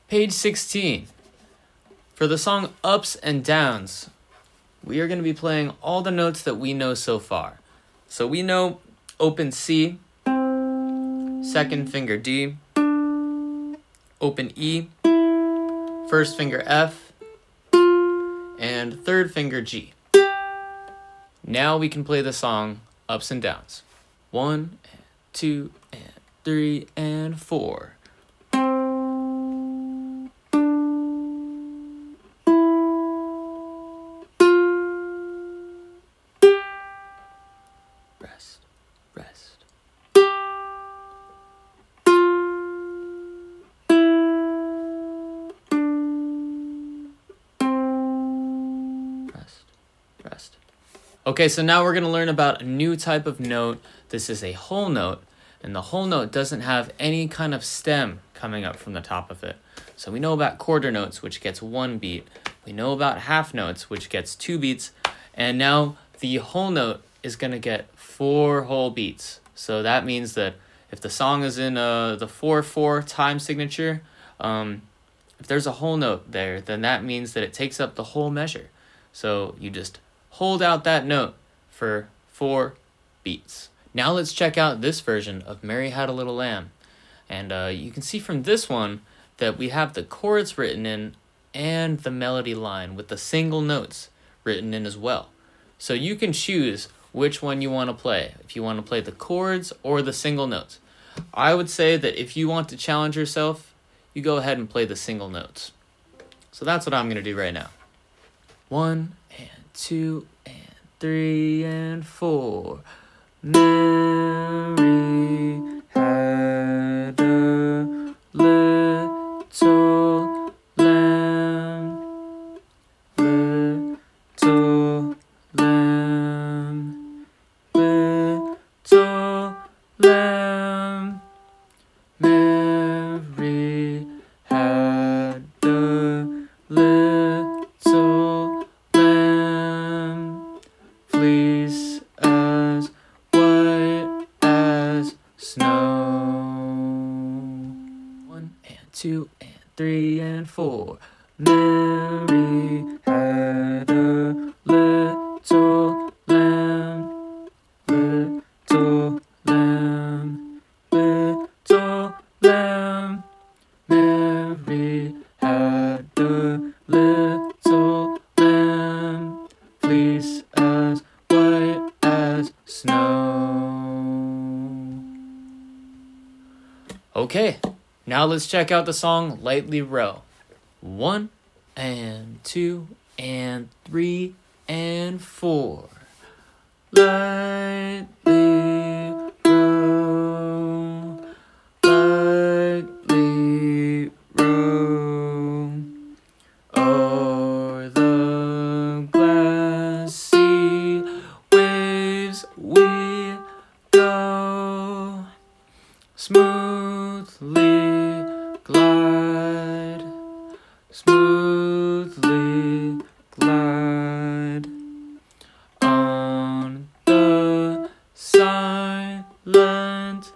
Page 16. For the song Ups and Downs, we are going to be playing all the notes that we know so far. So we know open C, second finger D, open E, first finger F, and third finger G. Now we can play the song Ups and Downs. 1, 2, 3, and 4. Rest, rest. Rest, rest. Okay, so now we're going to learn about a new type of note. This is a whole note, and the whole note doesn't have any kind of stem coming up from the top of it. So we know about quarter notes, which gets 1 beat. We know about half notes, which gets 2 beats. And now the whole note is going to get 4 whole beats. So that means that if the song is in the 4/4 time signature, if there's a whole note there, then that means that it takes up the whole measure. So you just hold out that note for 4 beats. Now let's check out this version of Mary Had a Little Lamb. And you can see from this one that we have the chords written in and the melody line with the single notes written in as well. So you can choose which one you want to play, if you want to play the chords or the single notes. I would say that if you want to challenge yourself, you go ahead and play the single notes. So that's what I'm going to do right now. 1 and 2 and 3 and 4. Mary had a little lamb, little lamb, little lamb. Mary had a little lamb, fleece as white as snow. 1 and 2 and 3 and 4. Mary had a little lamb, little lamb, little lamb. Mary had a little lamb, fleece as white as snow. Okay, now let's check out the song Lightly Row. 1 and 2 and 3 and 4. Lightly row, lightly row, o'er the glassy waves we go, smoothly glide, smoothly glide, on the silent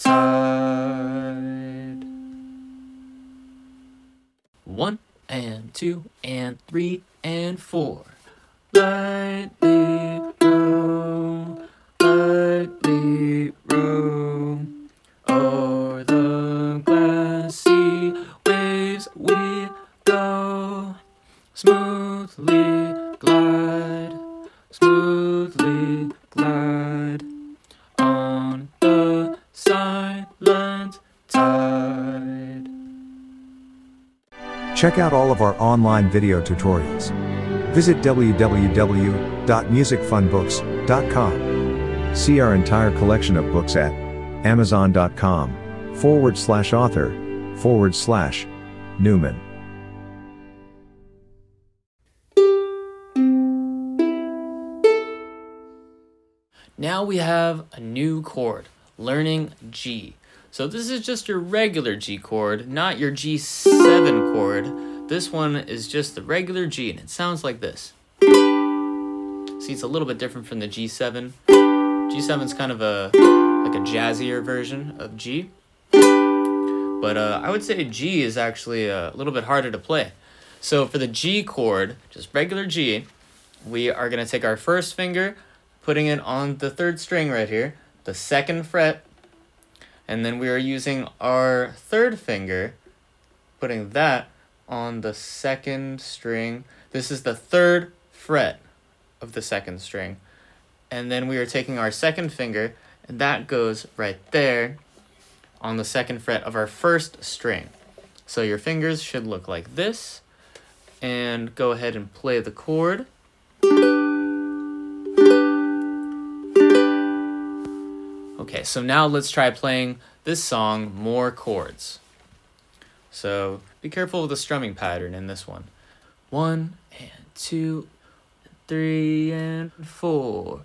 tide. 1 and 2 and 3 and 4. Lightly row, lightly row, o'er the glassy waves we go, smoothly glide, smoothly glide, on the silent tide. Check out all of our online video tutorials. Visit www.musicfunbooks.com. See our entire collection of books at amazon.com/author/Newman. Now we have a new chord, learning G. So this is just your regular G chord, not your G7 chord. This one is just the regular G, and it sounds like this. See, it's a little bit different from the G7. G7's kind of like a jazzier version of G. but I would say G is actually a little bit harder to play. So for the G chord, just regular G, we are going to take our first finger, putting it on the 3rd string right here, the 2nd fret, and then we are using our 3rd finger, putting that on the 2nd string. This is the 3rd fret of the 2nd string. And then we are taking our 2nd finger, and that goes right there on the 2nd fret of our 1st string. So your fingers should look like this, and go ahead and play the chord. Okay, so now let's try playing this song more chords. So be careful with the strumming pattern in this one. 1 and 2, 3 and 4.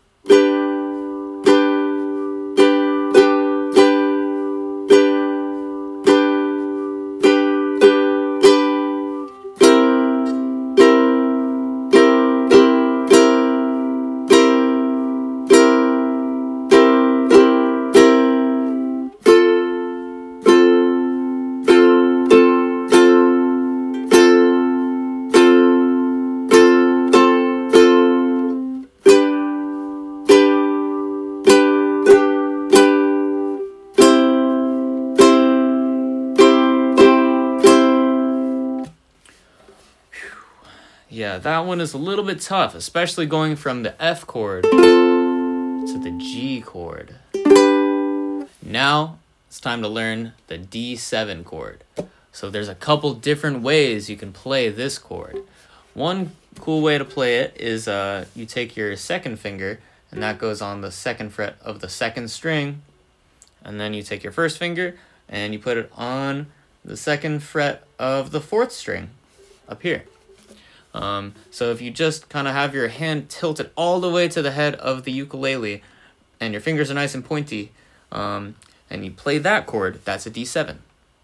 Yeah, that one is a little bit tough, especially going from the F chord to the G chord. Now, it's time to learn the D7 chord. So there's a couple different ways you can play this chord. One cool way to play it is you take your 2nd finger, and that goes on the 2nd fret of the 2nd string. And then you take your 1st finger, and you put it on the 2nd fret of the 4th string up here. So if you just kind of have your hand tilted all the way to the head of the ukulele and your fingers are nice and pointy, and you play that chord, that's a D7.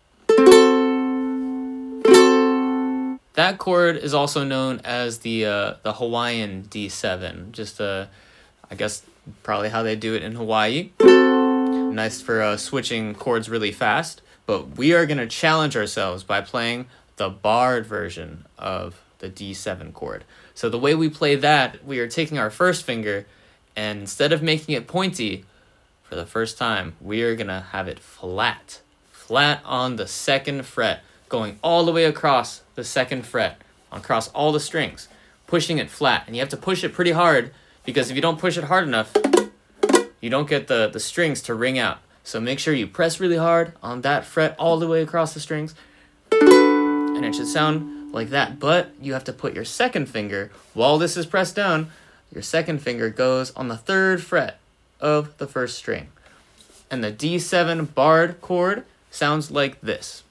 That chord is also known as the Hawaiian D7, just I guess probably how they do it in Hawaii. Nice for switching chords really fast, but we are going to challenge ourselves by playing the barred version of the D7 chord. So the way we play that, we are taking our 1st finger, and instead of making it pointy, for the first time, we are gonna have it flat on the 2nd fret, going all the way across the 2nd fret, across all the strings, pushing it flat. And you have to push it pretty hard, because if you don't push it hard enough, you don't get the strings to ring out. So make sure you press really hard on that fret all the way across the strings, and it should sound like that. But you have to put your 2nd finger, while this is pressed down, your 2nd finger goes on the 3rd fret of the 1st string. And the D7 barred chord sounds like this.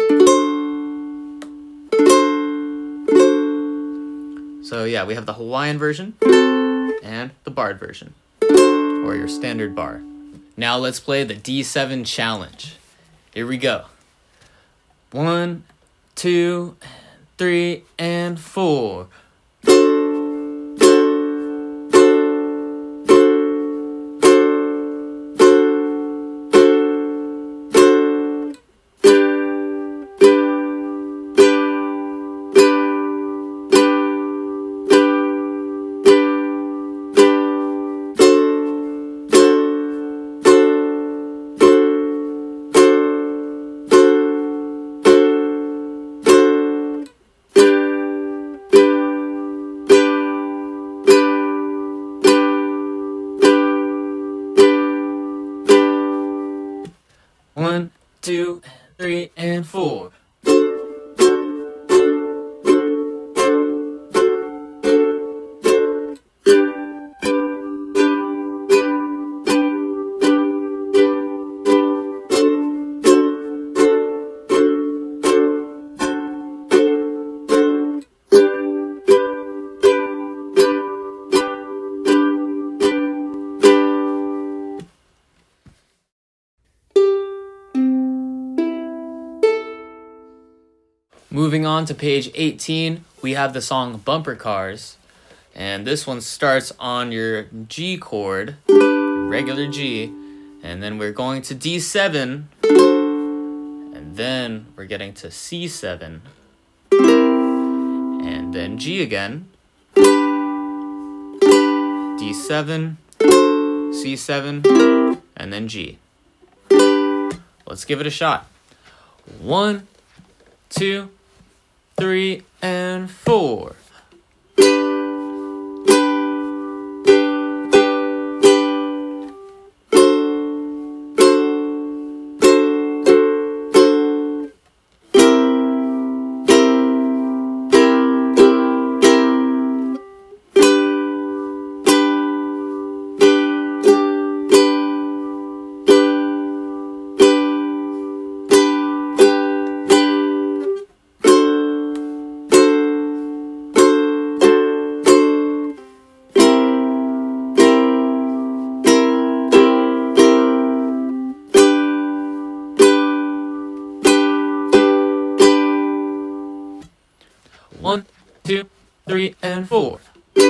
So yeah, we have the Hawaiian version and the barred version, or your standard bar. Now let's play the D7 challenge. Here we go. 1, 2, 3, and 4. One, two, 3, and 4. Moving on to page 18, we have the song Bumper Cars. And this one starts on your G chord, your regular G. And then we're going to D7. And then we're getting to C7, and then G again, D7, C7, and then G. Let's give it a shot. 1, 2, 3, and 4. One, two, three, and 4.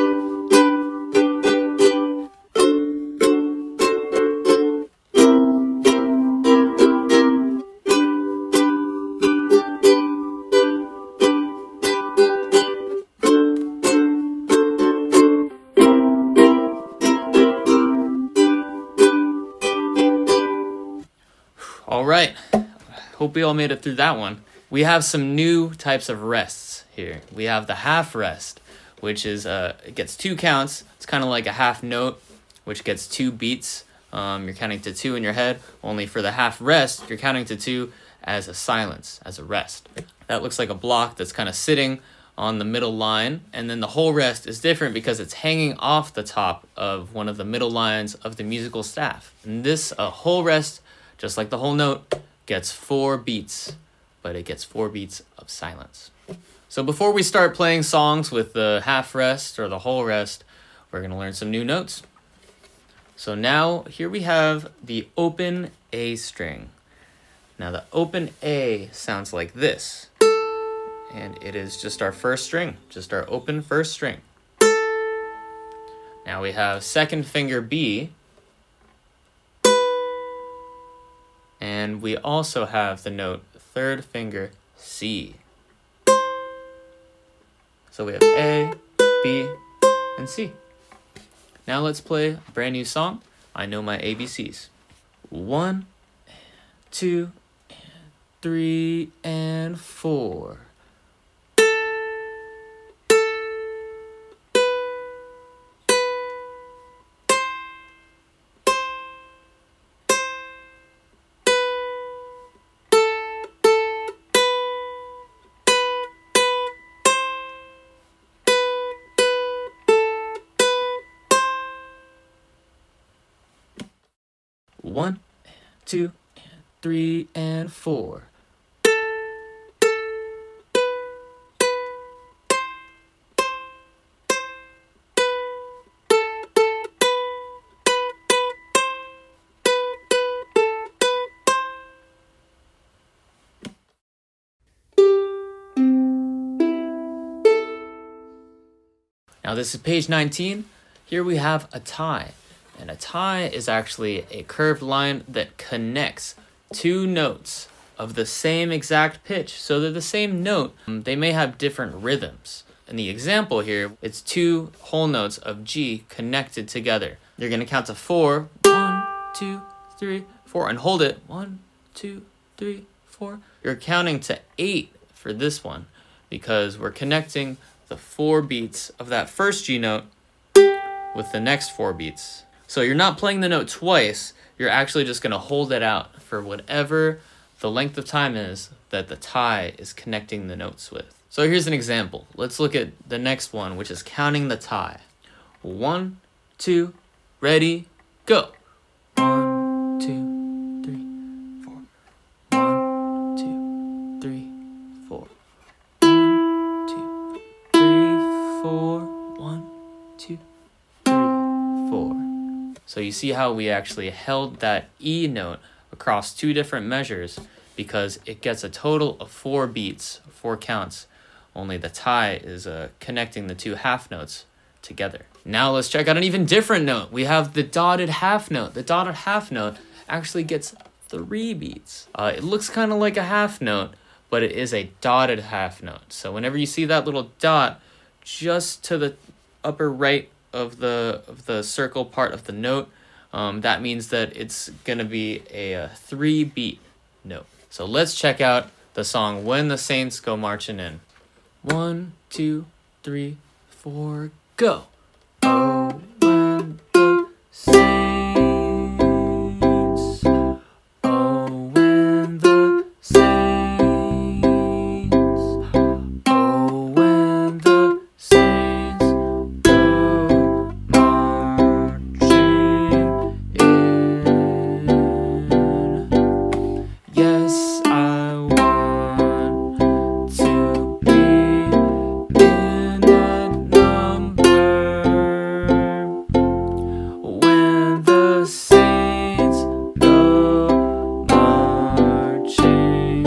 All right, hope we all made it through that one. We have some new types of rests here. We have the half rest, which is it gets 2 counts. It's kind of like a half note, which gets 2 beats. You're counting to 2 in your head. Only for the half rest, you're counting to 2 as a silence, as a rest. That looks like a block that's kind of sitting on the middle line, and then the whole rest is different because it's hanging off the top of one of the middle lines of the musical staff. And this whole rest, just like the whole note, gets 4 beats, but it gets 4 beats of silence. So before we start playing songs with the half rest or the whole rest, we're going to learn some new notes. So now here we have the open A string. Now the open A sounds like this, and it is just our first string, just our open first string. Now we have second finger B, and we also have the note third finger C. So we have A, B, and C. Now let's play a brand new song, I Know My ABCs. 1, 2, 3, and 4. One, 2, 3, and 4. Now this is page 19. Here we have a tie. And a tie is actually a curved line that connects 2 notes of the same exact pitch. So they're the same note. They may have different rhythms. In the example here, it's 2 whole notes of G connected together. You're going to count to 4. 1, 2, 3, 4. And hold it. 1, 2, 3, 4. You're counting to 8 for this one because we're connecting the 4 beats of that first G note with the next 4 beats. So you're not playing the note twice, you're actually just going to hold it out for whatever the length of time is that the tie is connecting the notes with. So here's an example. Let's look at the next one, which is counting the tie. 1, 2, ready, go. 1, 2, 3, 4. 1, 2, 3, 4. 1, 2, 3, 4. 1, 2, 3, 4. So you see how we actually held that E note across 2 different measures because it gets a total of 4 beats, 4 counts, only the tie is connecting the 2 half notes together. Now let's check out an even different note. We have the dotted half note. The dotted half note actually gets 3 beats. It looks kind of like a half note, but it is a dotted half note. So whenever you see that little dot just to the upper right of the circle part of the note, that means that it's gonna be a 3 beat note. So let's check out the song When the Saints Go Marching In. 1, 2, 3, 4, go. Oh, when the saints, oh, when the saints, oh, when the saints go marching in. Yes, I want to be in that number when the saints go marching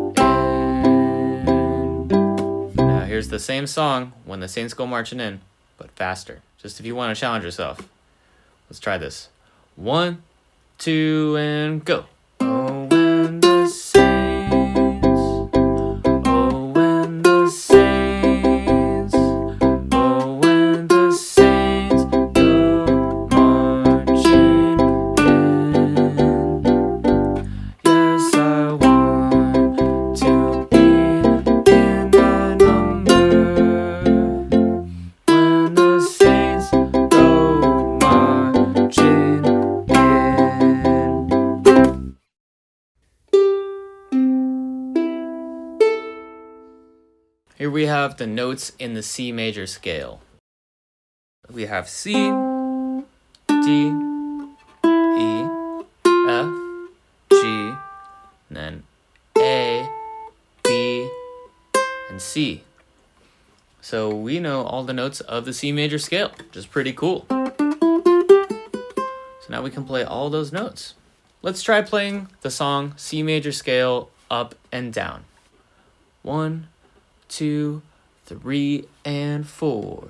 in. Now here's the same song, When the Saints Go Marching In, but faster. Just if you want to challenge yourself. Let's try this. 1, 2, and go. Oh, when the saints, oh, when the saints, oh, when the saints go marching in. Yes, I want to be in that number when the saints go marching in. Here we have the notes in the C major scale. We have C, D, E, F, G, and then A, B, and C. So we know all the notes of the C major scale, which is pretty cool. So now we can play all those notes. Let's try playing the song C major scale up and down. 1, 2, 3, and 4.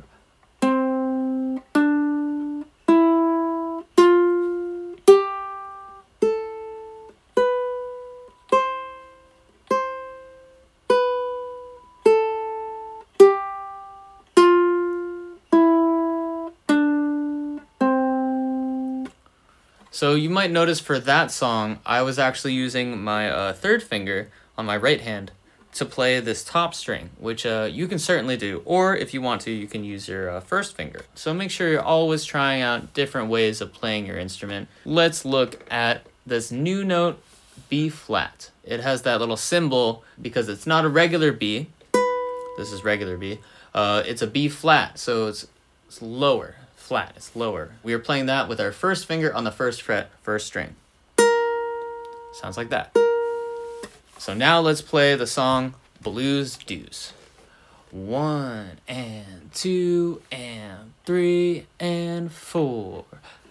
So you might notice for that song, I was actually using my third finger on my right hand to play this top string, which you can certainly do. Or if you want to, you can use your first finger. So make sure you're always trying out different ways of playing your instrument. Let's look at this new note, B flat. It has that little symbol because it's not a regular B. This is regular B. It's a B flat, so it's lower. Flat, it's lower. We are playing that with our first finger on the first fret, first string. Sounds like that. So now let's play the song Blues Deuce. 1 and 2 and 3 and 4.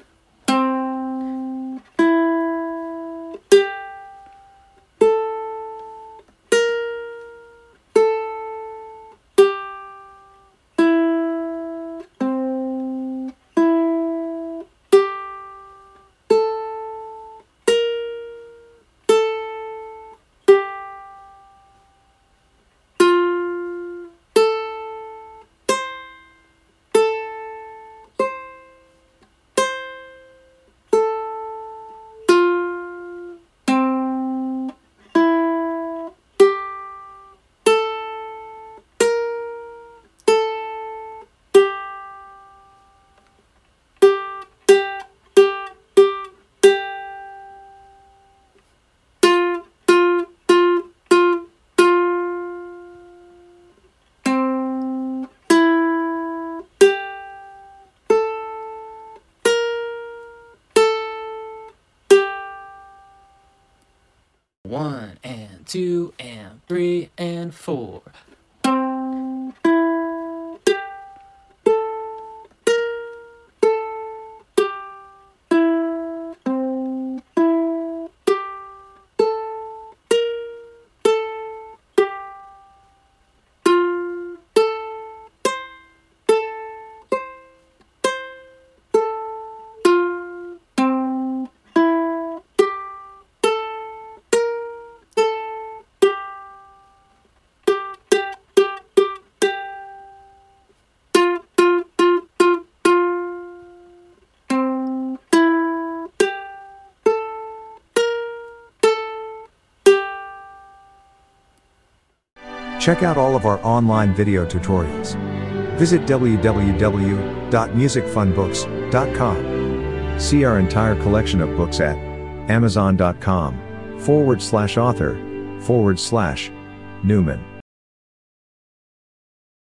One and 2 and 3 and 4. Check out all of our online video tutorials. Visit www.musicfunbooks.com. See our entire collection of books at amazon.com/author/Newman.